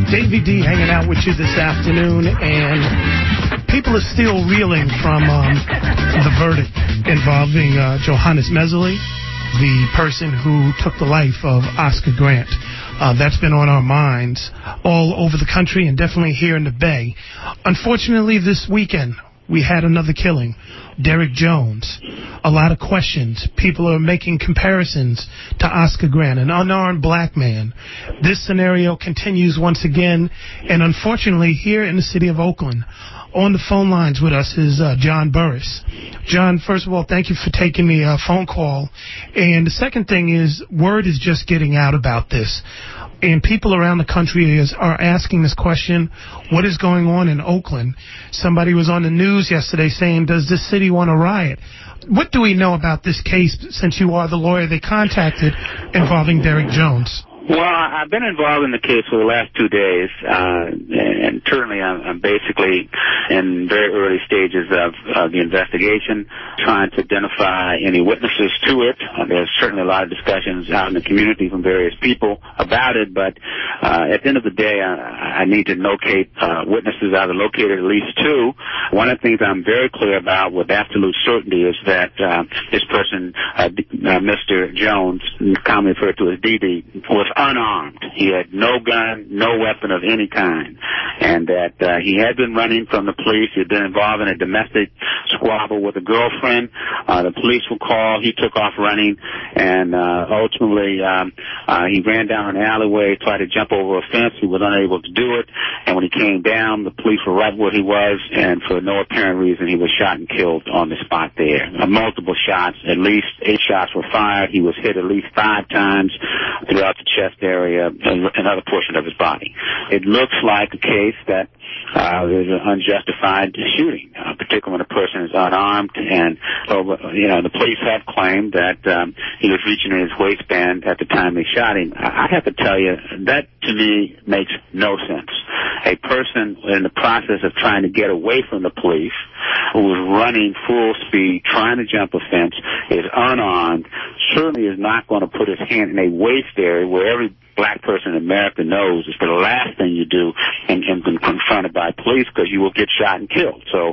Davey D hanging out with you this afternoon, and people are still reeling from the verdict involving Johannes Messerly, the person who took the life of Oscar Grant. That's been on our minds all over the country and definitely here in the Bay. Unfortunately, this weekend, we had another killing, Derek Jones. A lot of questions. People are making comparisons to Oscar Grant, an unarmed black man. This scenario continues once again, and unfortunately, here in the city of Oakland, on the phone lines with us is John Burris. John, first of all, thank you for taking the phone call. And the second thing is, word is just getting out about this. And people around the country are asking this question, what is going on in Oakland? Somebody was on the news yesterday saying, does this city want to riot? What do we know about this case, since you are the lawyer they contacted involving Derek Jones? Well, I've been involved in the case for the last 2 days, and currently I'm basically in very early stages of the investigation, trying to identify any witnesses to it. There's certainly a lot of discussions out in the community from various people about it, but at the end of the day, I need to locate witnesses. I've located at least 2. One of the things I'm very clear about with absolute certainty is that this person, Mr. Jones, commonly referred to as DD, was unarmed. He had no gun, no weapon of any kind, and that he had been running from the police. He had been involved in a domestic squabble with a girlfriend. The police were called. He took off running, and ultimately he ran down an alleyway, tried to jump over a fence. He was unable to do it, and when he came down, the police were right where he was, and for no apparent reason, he was shot and killed on the spot there. Multiple shots, at least 8 shots were fired. He was hit at least 5 times throughout the chest area and another portion of his body. It looks like a case that there's an unjustified shooting, particularly when a person is unarmed. And the police have claimed that he was reaching in his waistband at the time they shot him. I have to tell you, that to me makes no sense. A person in the process of trying to get away from the police, who was running full speed, trying to jump a fence, is unarmed, certainly is not going to put his hand in a waist area where every black person in America knows is the last thing you do and been confronted by police, because you will get shot and killed. So,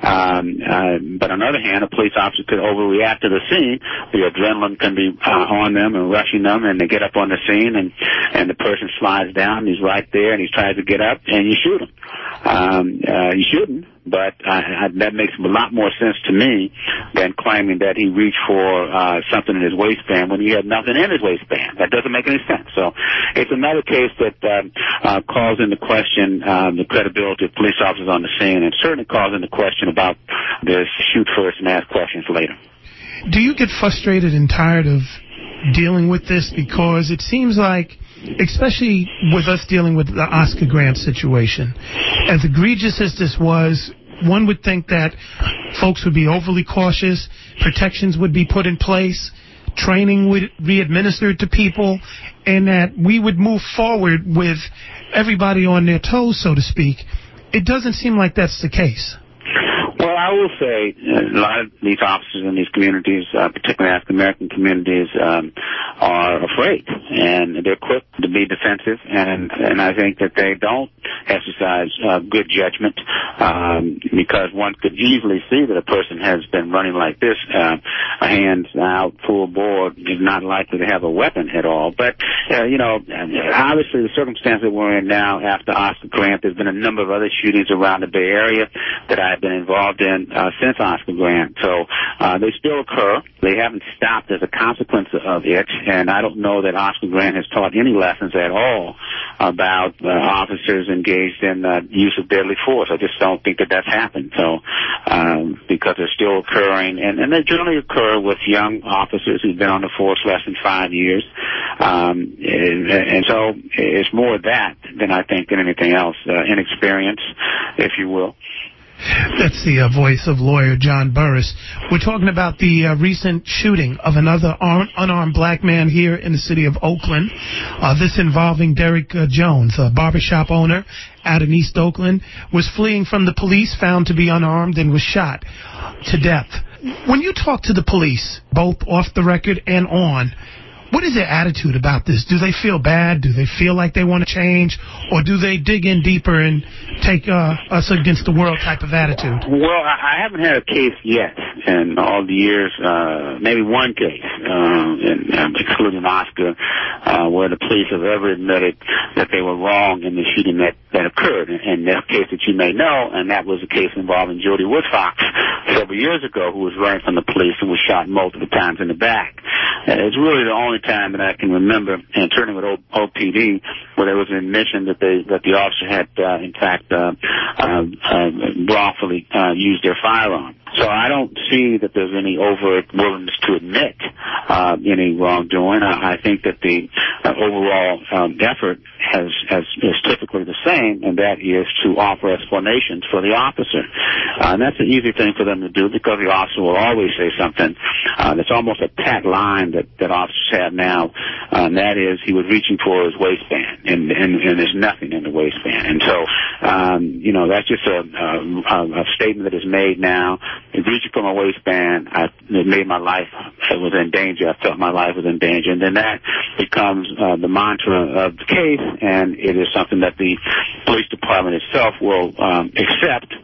but on the other hand, a police officer could overreact to the scene. The adrenaline can be on them and rushing them, and they get up on the scene, and the person slides down, and he's right there, and he tries to get up, and you shoot him. You shouldn't, but that makes a lot more sense to me than claiming that he reached for something in his waistband when he had nothing in his waistband. That doesn't make any sense. So it's another case that calls into question the credibility of police officers on the scene, and certainly calls into question about this shoot first and ask questions later. Do you get frustrated and tired of dealing with this? Because it seems like, especially with us dealing with the Oscar Grant situation, as egregious as this was, one would think that folks would be overly cautious, protections would be put in place, training would be administered to people, and that we would move forward with everybody on their toes, so to speak. It doesn't seem like that's the case. Well, I will say a lot of these officers in these communities, particularly African-American communities, are afraid, and they're quick to be defensive, and I think that they don't exercise good judgment, because one could easily see that a person has been running like this, hands out, full bore, is not likely to have a weapon at all. But, obviously the circumstance that we're in now after Oscar Grant, there's been a number of other shootings around the Bay Area that I've been involved in since Oscar Grant. So they still occur. They haven't stopped as a consequence of it, and I don't know that Oscar Grant has taught any lessons at all about officers engaged in use of deadly force. I just don't think that that's happened. So because they're still occurring, and they generally occur with young officers who've been on the force less than 5 years. And so it's more that than I think than anything else, inexperience, if you will. That's the voice of lawyer John Burris. We're talking about the recent shooting of another unarmed black man here in the city of Oakland. This involving Derek Jones, a barbershop owner out in East Oakland, was fleeing from the police, found to be unarmed, and was shot to death. When you talk to the police, both off the record and on, What is their attitude about this? Do they feel bad? Do they feel like they want to change? Or do they dig in deeper and take us against the world type of attitude? Well, I haven't had a case yet in all the years, maybe one case, excluding Oscar, where the police have ever admitted that they were wrong in the shooting that occurred. And that case that you may know, and that was a case involving Jody Woodfox several years ago, who was running from the police and was shot multiple times in the back. It's really the only time that I can remember, and certainly with OPD, where there was an admission that the officer had, in fact, wrongfully used their firearm. So I don't see that there's any overt willingness to admit any wrongdoing. I think that the overall effort is typically the same, and that is to offer explanations for the officer. And that's an easy thing for them to do, because the officer will always say something that's almost a pat line that officers have now, and that is, he was reaching for his waistband, and there's nothing in the waistband. And so, that's just a statement that is made now. Reaching for my waistband, it made my life was in danger. I felt my life was in danger. And then that becomes the mantra of the case, and it is something that the police department itself will accept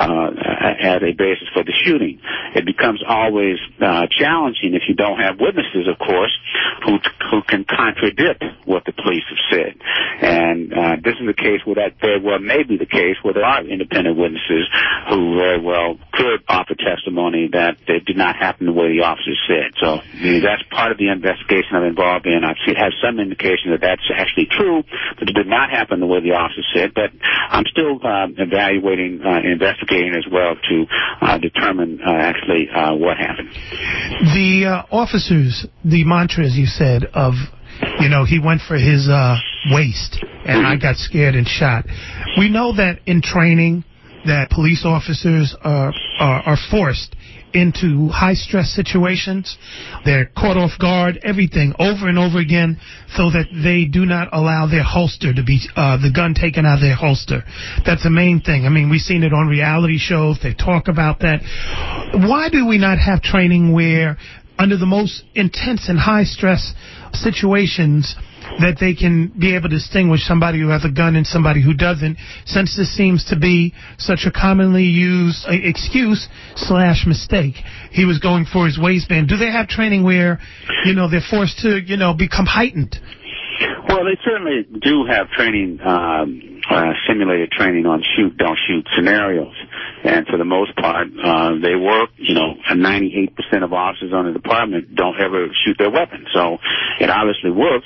as a basis for the shooting. It becomes always challenging if you don't have witnesses, of course, who can contradict what the police have said. And this is a case where that very well may be the case where there are independent witnesses who very well could offer testimony that it did not happen the way the officer said. So that's part of the investigation I'm involved in. I've had some indication that that's actually true, that it did not happen the way the officer said, but I'm still evaluating and investigating as well to determine actually what happened. The officers, the mantra, as you said, of, he went for his waist, and I got scared and shot. We know that in training that police officers are forced into high-stress situations. They're caught off guard, everything, over and over again, so that they do not allow their holster to be, the gun taken out of their holster. That's the main thing. I mean, we've seen it on reality shows. They talk about that. Why do we not have training where, under the most intense and high-stress situations, that they can be able to distinguish somebody who has a gun and somebody who doesn't, since this seems to be such a commonly used excuse/mistake? He was going for his waistband. Do they have training where, they're forced to, become heightened? Well, they certainly do have training, simulated training on shoot, don't shoot scenarios. And for the most part, they work, 98% of officers on the department don't ever shoot their weapons. So it obviously works,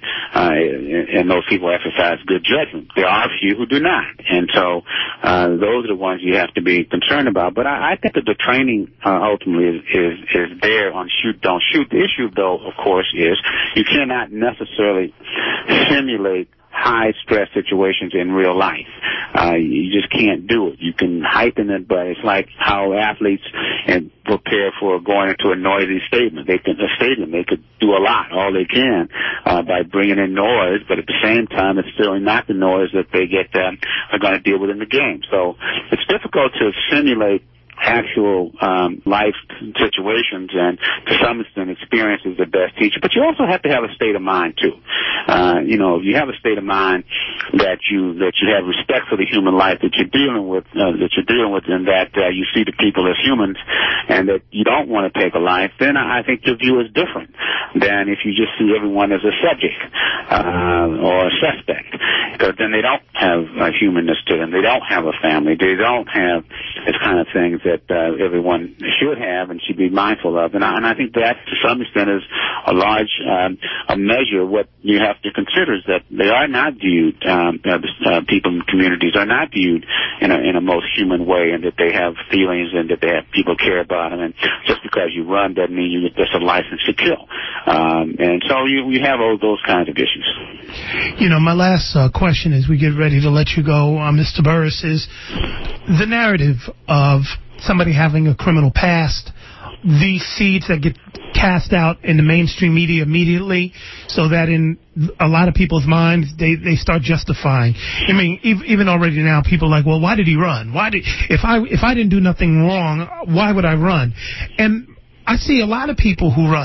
and those people exercise good judgment. There are a few who do not. And so those are the ones you have to be concerned about. But I think that the training ultimately is there on shoot, don't shoot. The issue, though, of course, is you cannot necessarily simulate high-stress situations in real life. You just can't do it. You can heighten it, but it's like how athletes prepare for going into a noisy stadium. They could do a lot, all they can, by bringing in noise, but at the same time, it's still not the noise that they are going to deal with in the game. So it's difficult to simulate actual life situations, and to some extent experience is the best teacher. But you also have to have a state of mind too. If you have a state of mind that you have respect for the human life that you're dealing with, and that you see the people as humans, and that you don't want to take a life, then I think your view is different than if you just see everyone as a subject or a suspect, because then they don't have a humanness to them. They don't have a family. They don't have this kind of things that everyone should have and should be mindful of. And I think that, to some extent, is a large a measure of what you have to consider, is that they are not viewed, people in communities are not viewed in a most human way, and that they have feelings and that they have people care about them. And just because you run doesn't mean you get just a license to kill. And so you have all those kinds of issues. My last question as we get ready to let you go, Mr. Burris, is the narrative of somebody having a criminal past, these seeds that get cast out in the mainstream media immediately, so that in a lot of people's minds, they start justifying. I mean, even already now, people are like, well, why did he run? If I didn't do nothing wrong, why would I run? And I see a lot of people who run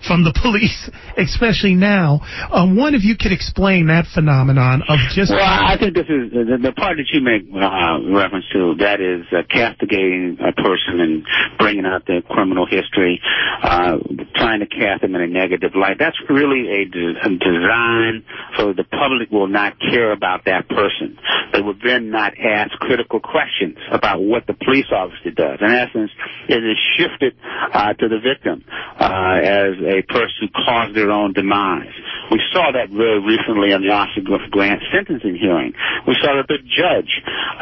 from the police, especially now. One, if you could explain that phenomenon of just... Well, I think this is the part that you make reference to, that is castigating a person and bringing out their criminal history, trying to cast them in a negative light. That's really a design so the public will not care about that person. They will then not ask critical questions about what the police officer does. In essence, it is shifted to the victim as a person who caused their own demise. We saw that very recently in the Oscar Grant sentencing hearing. We saw that the judge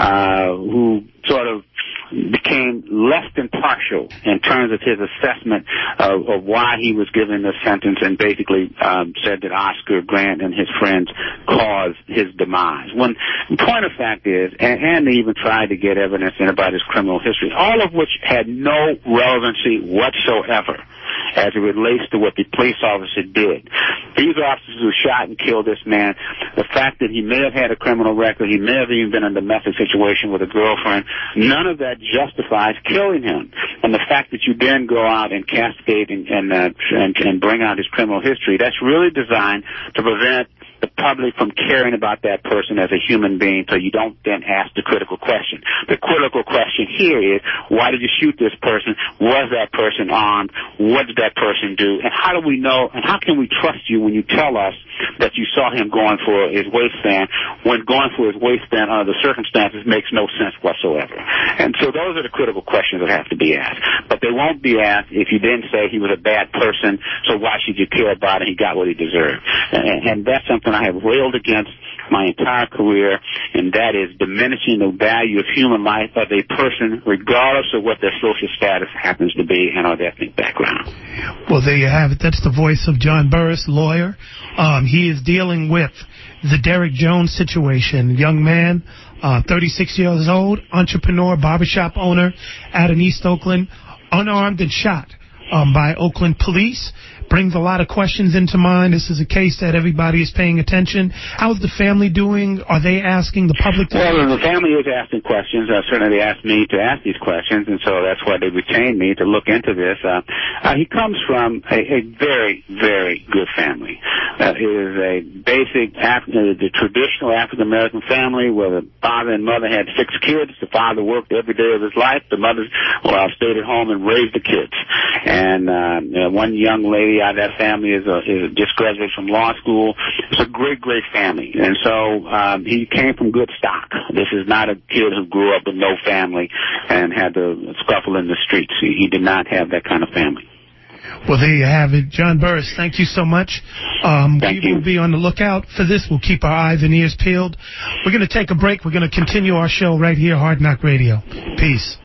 who sort of became less than partial in terms of his assessment of why he was given the sentence, and basically said that Oscar Grant and his friends caused his demise. When the point of fact is, and they even tried to get evidence in about his criminal history, all of which had no relevancy whatsoever as it relates to what the police officer did. These officers who shot and killed this man, the fact that he may have had a criminal record, he may have even been in a domestic situation with a girlfriend, none of that justifies killing him. And the fact that you then go out and cascade and bring out his criminal history, that's really designed to prevent the public from caring about that person as a human being, so you don't then ask the critical question. The critical question here is, why did you shoot this person? Was that person armed? What did that person do? And how do we know, and how can we trust you when you tell us that you saw him going for his waistband, when going for his waistband under the circumstances makes no sense whatsoever? And so those are the critical questions that have to be asked. But they won't be asked if you then say he was a bad person, so why should you care about it? He got what he deserved. And that's something I have railed against my entire career, and that is diminishing the value of human life of a person, regardless of what their social status happens to be and or their ethnic background. Well, there you have it. That's the voice of John Burris, lawyer. He is dealing with the Derek Jones situation. Young man, 36 years old, entrepreneur, barbershop owner out in East Oakland, unarmed and shot by Oakland police. Brings a lot of questions into mind. This is a case that everybody is paying attention. How's the family doing? Are they asking the public to... Well, the family is asking questions. Certainly they asked me to ask these questions, and so that's why they retained me to look into this. He comes from a very, very good family. It is a basic, the traditional African-American family where the father and mother had 6 kids. The father worked every day of his life. The mother stayed at home and raised the kids. And one young lady out of that family is just graduated from law school. It's a great, great family. And so he came from good stock. This is not a kid who grew up with no family and had to scuffle in the streets. He did not have that kind of family. Well, there you have it. John Burris, thank you so much. We will be on the lookout for this. We'll keep our eyes and ears peeled. We're going to take a break. We're going to continue our show right here, Hard Knock Radio. Peace.